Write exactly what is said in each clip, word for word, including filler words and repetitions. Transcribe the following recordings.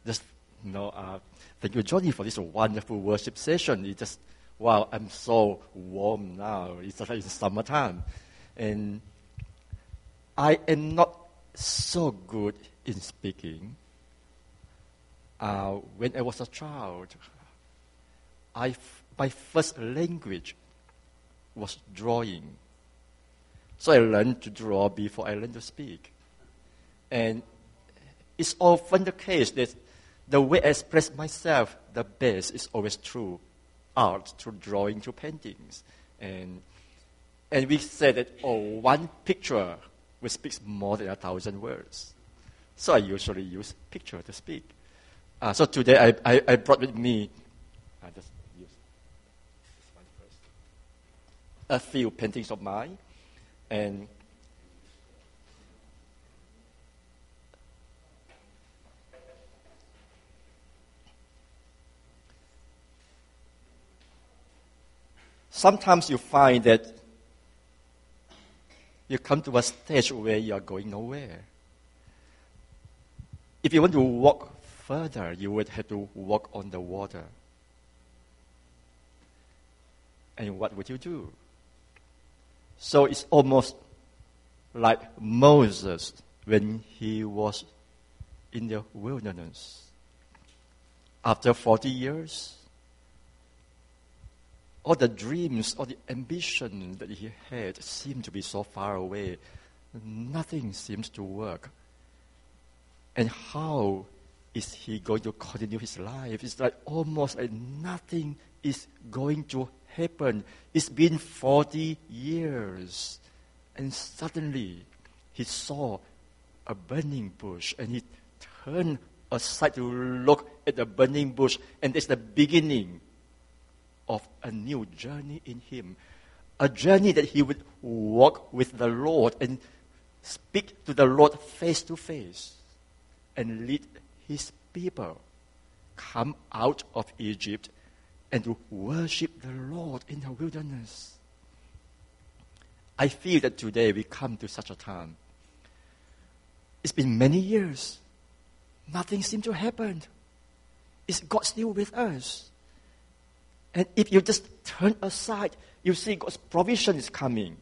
just, you know, uh, thank you, Johnny, for this wonderful worship session. It just, wow, I'm so warm now. It's like it's summertime. And I am not so good in speaking. Uh, when I was a child, I f- my first language was drawing. So I learned to draw before I learned to speak. And it's often the case that the way I express myself the best is always through art, through drawing, through paintings. And and we say that, oh, one picture will speak more than a thousand words. So I usually use picture to speak. Uh, so today I, I, I brought with me, I just use this one first, a few paintings of mine. And sometimes you find that you come to a stage where you are going nowhere. If you want to walk further, you would have to walk on the water. And what would you do? So it's almost like Moses when he was in the wilderness. After forty years, all the dreams, all the ambition that he had seemed to be so far away. Nothing seems to work. And how is he going to continue his life? It's like almost like nothing is going to happen. It's been forty years. And suddenly, he saw a burning bush, and he turned aside to look at the burning bush, and it's the beginning of a new journey in him. A journey that he would walk with the Lord and speak to the Lord face to face and lead his people come out of Egypt and to worship the Lord in the wilderness. I feel that today we come to such a time. It's been many years. Nothing seems to happen. Is God still with us? And if you just turn aside, you see God's provision is coming.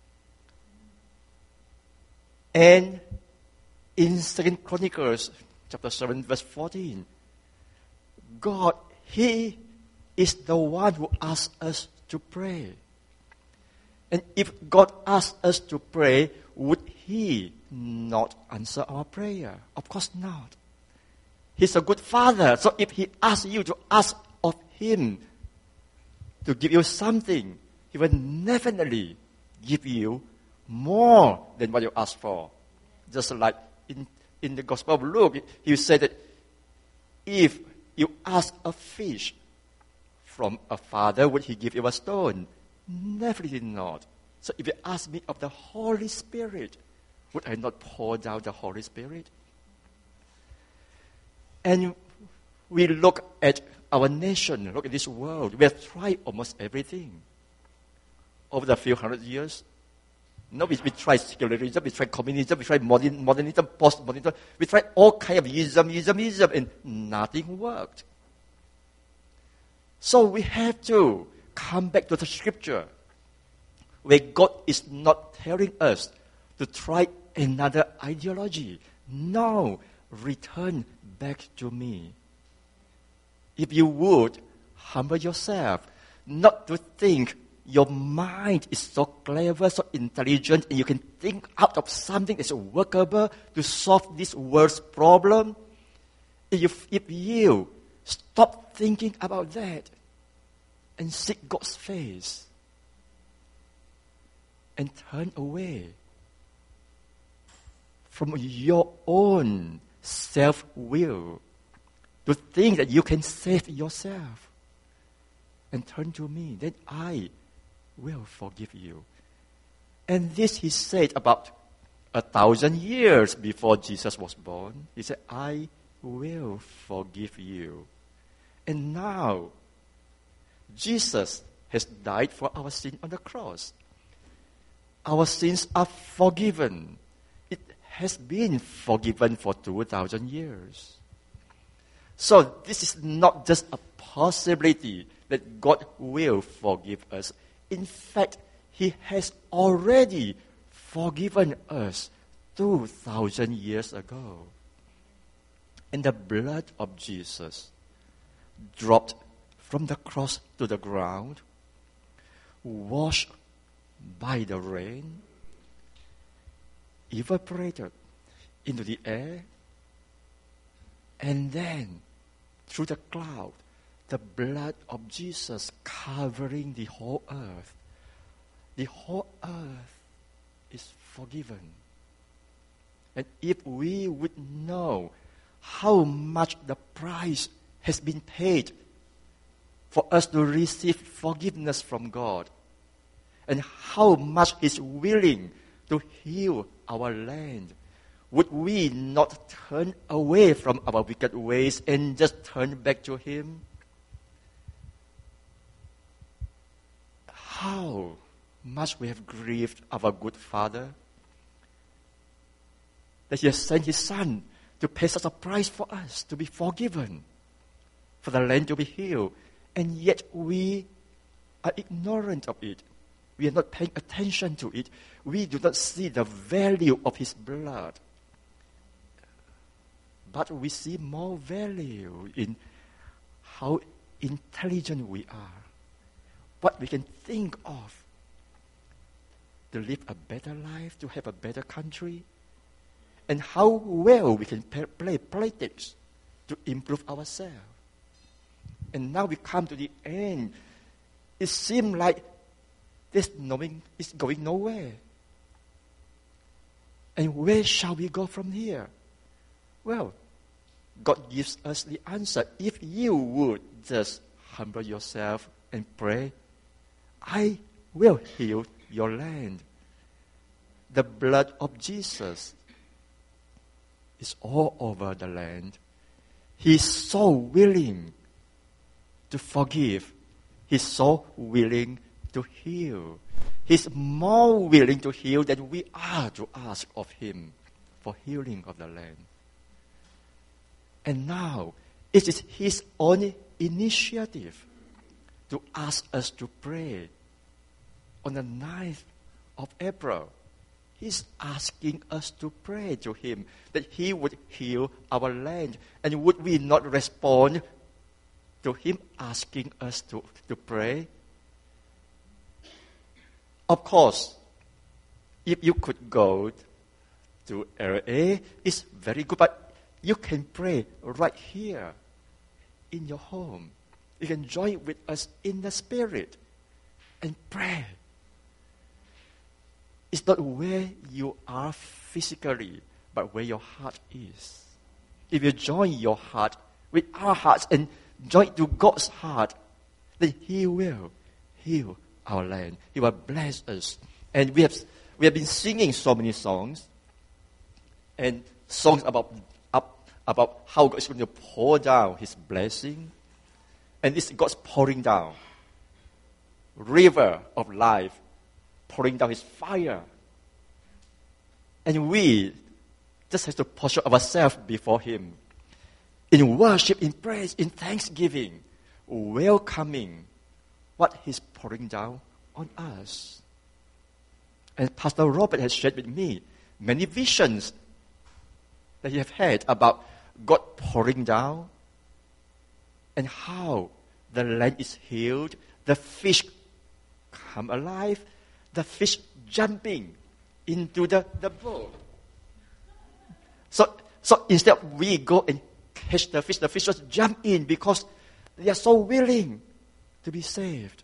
And in Second Chronicles chapter seven, verse fourteen, God, He is the one who asks us to pray. And if God asks us to pray, would He not answer our prayer? Of course not. He's a good Father. So if He asks you to ask of Him to give you something, He will definitely give you more than what you ask for. Just like in, in the Gospel of Luke, He said that if you ask a fish from a father, would He give you a stone? Definitely not. So if you ask me of the Holy Spirit, would I not pour down the Holy Spirit? And we look at our nation, look at this world. We have tried almost everything over the few hundred years. No, we, we tried secularism, we tried communism, we tried modern, modernism, postmodernism. We tried all kinds of ism, ism, ism, and nothing worked. So we have to come back to the Scripture, where God is not telling us to try another ideology. No, return back to me. If you would, humble yourself, not to think your mind is so clever, so intelligent, and you can think out of something that's workable to solve this world's problem. If, if you stop thinking about that and seek God's face and turn away from your own self-will to think that you can save yourself and turn to me, then I will forgive you. And this He said about a thousand years before Jesus was born. He said, I will forgive you. And now, Jesus has died for our sin on the cross. Our sins are forgiven. It has been forgiven for two thousand years. So this is not just a possibility that God will forgive us. In fact, He has already forgiven us two thousand years ago. And the blood of Jesus dropped from the cross to the ground, washed by the rain, evaporated into the air, and then through the cloud, the blood of Jesus covering the whole earth. The whole earth is forgiven. And if we would know how much the price has been paid for us to receive forgiveness from God, and how much He's willing to heal our land, would we not turn away from our wicked ways and just turn back to Him? How much we have grieved our good Father, that He has sent His Son to pay such a price for us, to be forgiven, for the land to be healed, and yet we are ignorant of it. We are not paying attention to it. We do not see the value of His blood. But we see more value in how intelligent we are, what we can think of to live a better life, to have a better country, and how well we can play politics to improve ourselves. And now we come to the end. It seems like this knowing is going nowhere. And where shall we go from here? Well, God gives us the answer. If you would just humble yourself and pray, I will heal your land. The blood of Jesus is all over the land. He's so willing to forgive. He's so willing to heal. He's more willing to heal than we are to ask of Him for healing of the land. And now, it is His own initiative to ask us to pray. On the ninth of April, He's asking us to pray to Him that He would heal our land. And would we not respond to Him asking us to, to pray? Of course, if you could go to L A, it's very good, but you can pray right here in your home. You can join with us in the Spirit and pray. It's not where you are physically, but where your heart is. If you join your heart with our hearts and join to God's heart, then He will heal our land. He will bless us. And we have we have been singing so many songs, and songs about up, about how God is going to pour down His blessing, and this God's pouring down river of life, pouring down His fire. And we just have to posture ourselves before Him in worship, in praise, in thanksgiving, welcoming what He's pouring down on us. And Pastor Robert has shared with me many visions that he has had about God pouring down and how the land is healed, the fish come alive, the fish jumping into the, the boat. So, so instead we go and catch the fish, the fish just jump in because they are so willing to be saved.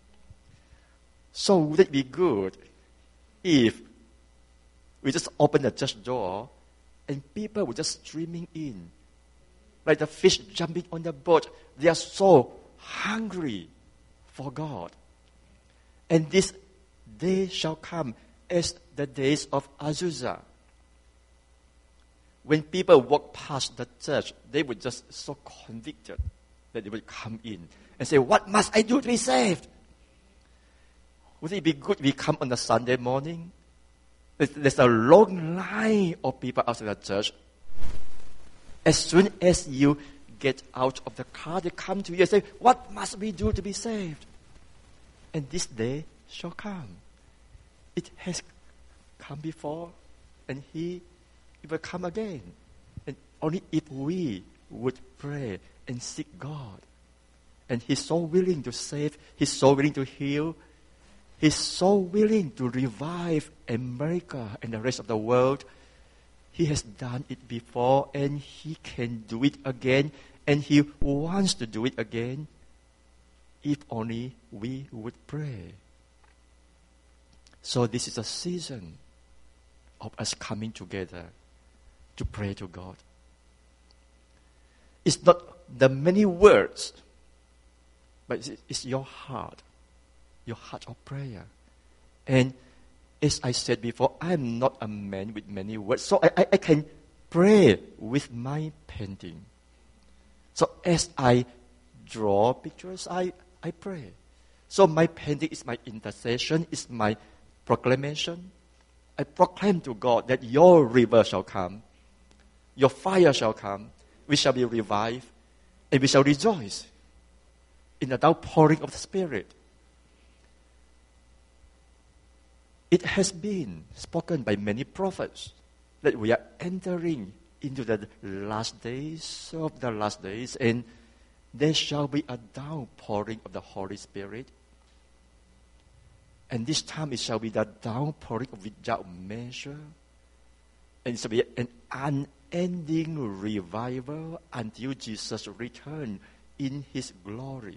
So would it be good if we just open the church door and people were just streaming in? Like the fish jumping on the boat. They are so hungry for God. And this day shall come as the days of Azusa. When people walk past the church, they would just so convicted that they would come in and say, what must I do to be saved? Would it be good if we come on a Sunday morning? There's a long line of people outside the church. As soon as you get out of the car, they come to you and say, what must we do to be saved? And this day shall come. It has come before, and he it will come again. And only if we would pray and seek God. And He's so willing to save, He's so willing to heal, He's so willing to revive America and the rest of the world. He has done it before, and He can do it again, and He wants to do it again, if only we would pray. So this is a season of us coming together to pray to God. It's not the many words, but it's your heart, your heart of prayer. And as I said before, I am not a man with many words, so I, I, I can pray with my painting. So as I draw pictures, I, I pray. So my painting is my intercession, is my proclamation. I proclaim to God that your river shall come, your fire shall come, we shall be revived, and we shall rejoice in the outpouring of the Spirit. It has been spoken by many prophets that we are entering into the last days of the last days, and there shall be a downpouring of the Holy Spirit. And this time it shall be the downpouring of without measure. And it shall be an unending revival until Jesus returns in His glory.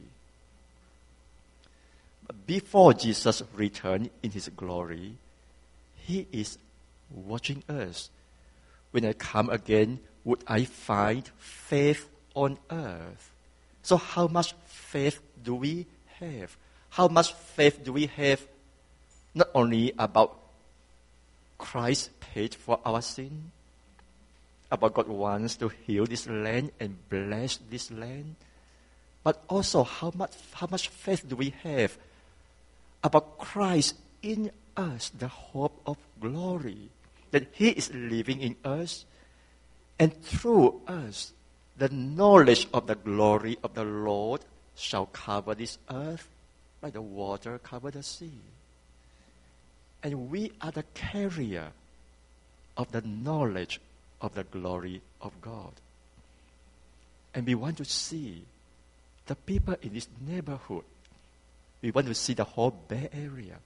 But before Jesus returns in His glory, He is watching us. When I come again, would I find faith on earth? So how much faith do we have? How much faith do we have not only about Christ paid for our sin, about God wants to heal this land and bless this land, but also how much how much faith do we have about Christ in us, the hope of glory, that He is living in us, and through us, the knowledge of the glory of the Lord shall cover this earth like the water cover the sea. And we are the carrier of the knowledge of the glory of God. And we want to see the people in this neighborhood. We want to see the whole Bay Area.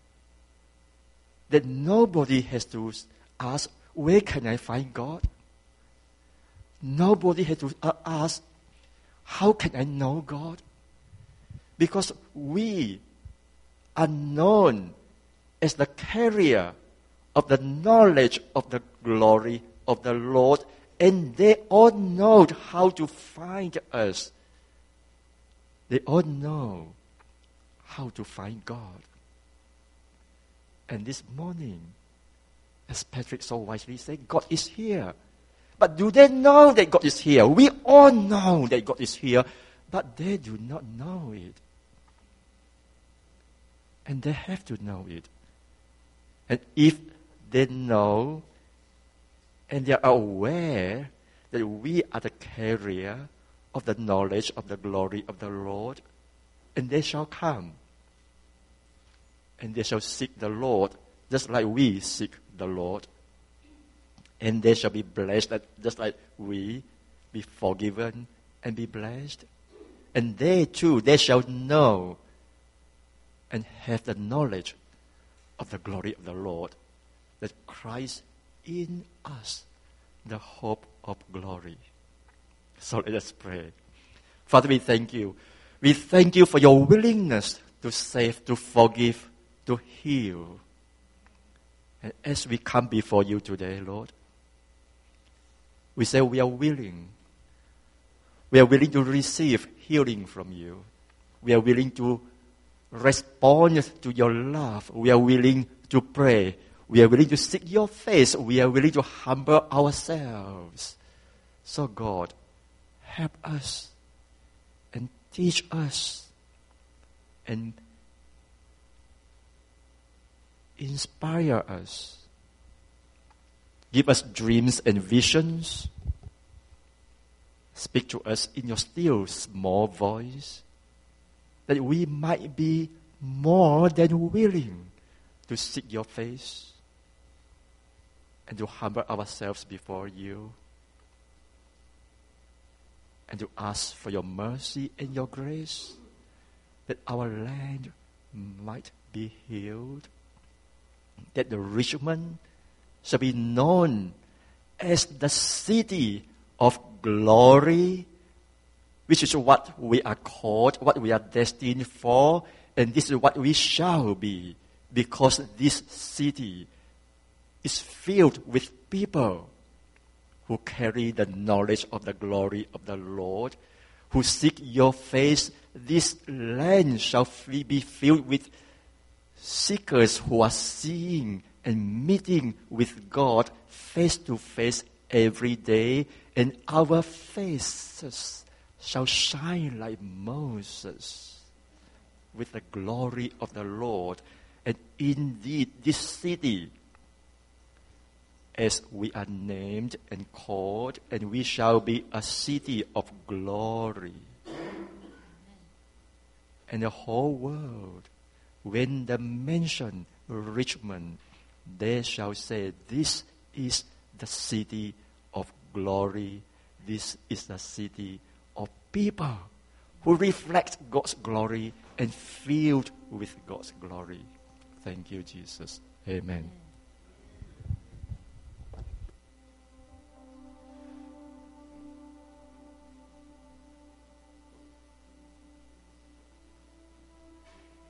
That nobody has to ask, where can I find God? Nobody has to ask, how can I know God? Because we are known as the carrier of the knowledge of the glory of the Lord, and they all know how to find us. They all know how to find God. And this morning, as Patrick so wisely said, God is here. But do they know that God is here? We all know that God is here, but they do not know it. And they have to know it. And if they know and they are aware that we are the carrier of the knowledge of the glory of the Lord, and they shall come. And they shall seek the Lord just like we seek the Lord. And they shall be blessed just like we be forgiven and be blessed. And they too, they shall know and have the knowledge of the glory of the Lord, that Christ in us, the hope of glory. So let us pray. Father, we thank you. We thank you for your willingness to save, to forgive, to heal. And as we come before you today, Lord, we say we are willing. We are willing to receive healing from you. We are willing to respond to your love. We are willing to pray. We are willing to seek your face. We are willing to humble ourselves. So God, help us and teach us and inspire us. Give us dreams and visions. Speak to us in your still small voice, that we might be more than willing to seek your face and to humble ourselves before you and to ask for your mercy and your grace, that our land might be healed, that the Richmond shall be known as the city of glory, which is what we are called, what we are destined for, and this is what we shall be, because this city is filled with people who carry the knowledge of the glory of the Lord, who seek your face. This land shall be filled with seekers who are seeing and meeting with God face to face every day, and our faces shall shine like Moses with the glory of the Lord. And indeed, this city, as we are named and called, and we shall be a city of glory. And the whole world, when they mention Richmond, they shall say, this is the city of glory. This is the city of people who reflect God's glory and filled with God's glory. Thank you, Jesus. Amen.